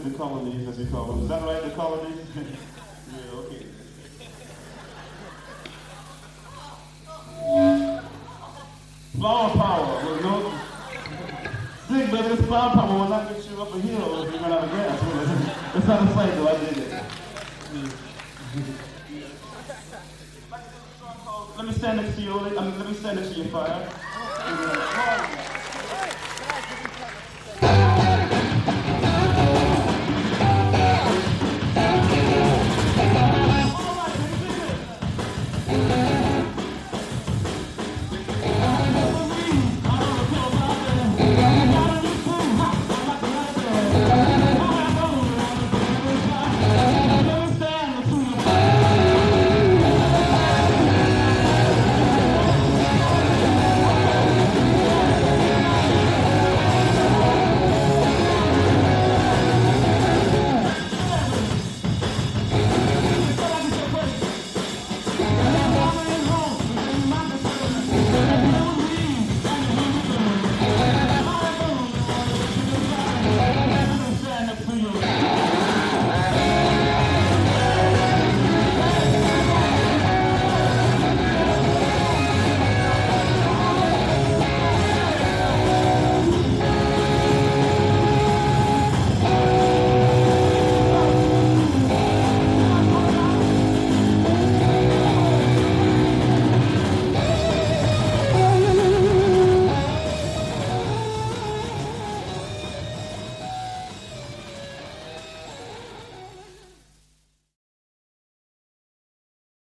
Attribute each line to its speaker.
Speaker 1: the colonies, as we call them. Is that right, the colonies? Yeah, okay. Flower power will no. Dig, baby, this flower power will not get you up a hill if you run out of gas. It's not the same though, I did it. Let me stand next to you, let me stand next to your fire.